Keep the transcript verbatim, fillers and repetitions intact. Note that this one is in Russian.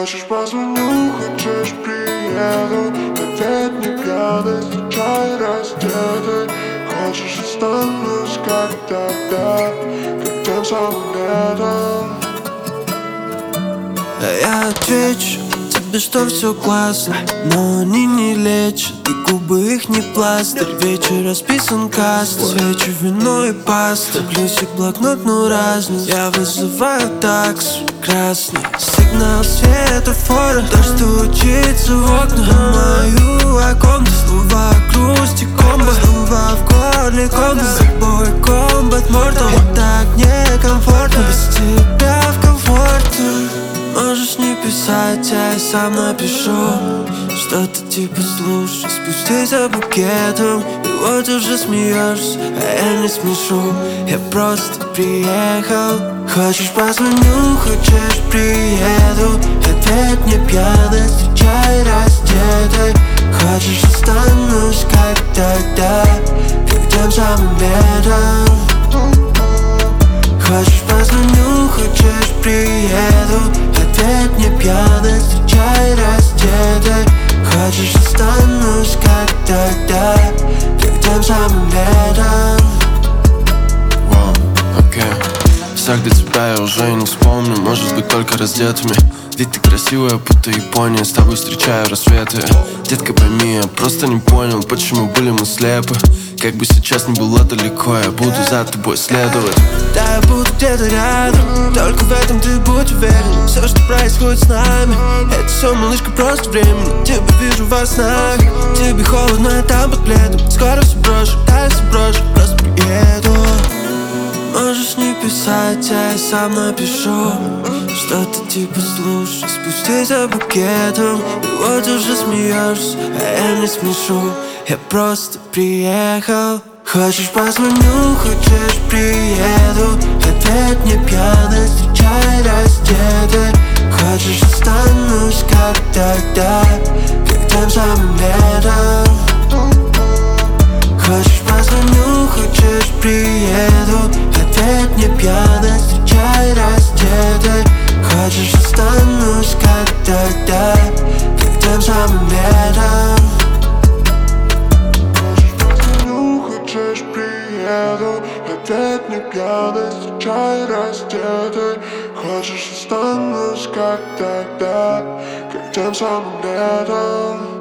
Хочешь, позвоню, хочешь, приеду. Ответ не пьяный, встречай раздетый. Хочешь, останусь, как тогда, как тем самым летом. А я отвечу тебе, что все классно, но они не лечат, и губы их не пластырь. Вечер расписан каст, свечи, вино и паста. Плюсик, блокнот, но разный. Я вызываю такс красный. Сигнал светофора, дождь стучится в окна. Мою оконку, снова грусть и комбо. Снова в горле комбо, с собой комбат мортал. И так некомфортно без тебя в комфорте. Можешь не писать, а я сам напишу что-то типа: слушай, спустись за букетом. И вот уже смеешься, а я не смешу. Я просто приехал. Хочешь, позвоню, хочешь, приеду. Ответ не пьяный, встречай раздетый. Хочешь, останусь, как тогда, как тем самым летом. Хочешь, позвоню, хочешь, приеду. Ответ не пьяный, встречай раздетый. Хочешь, останусь, как тогда, как тем самым летом. Вау, окей. Все, где тебя я уже не вспомню. Может быть, только раздетыми. Ведь ты красивая, будто Япония. С тобой встречаю рассветы. Детка, пойми, я просто не понял, почему были мы слепы. Как бы сейчас не было далеко, я буду за тобой следовать. Да, я буду где-то рядом, только в этом ты будь уверен. Все, что происходит с нами, это все, малышка, просто временно. Тебя вижу во снах, тебе холодно, я там под пледом. Скоро все брошу, да, все брошу, просто приеду. Можешь не писать, а я сам напишу что-то типа: слушай, спустись за букетом. И вот уже смеешься, а я не смешу. Я просто приехал. Хочешь, позвоню, хочешь, приеду. Ответ не пьяный, встречай раздетый. Хочешь, останусь, как тогда, как тем самым летом. Хочешь, позвоню, хочешь, приеду. Ответ не пьяный, встречай раздетый. Хочешь, останусь, как тогда, как тем самым летом. Хочешь, приеду. Ответ не пьяный, встречай раздетый. Хочешь, останусь, как тогда, как тем самым летом.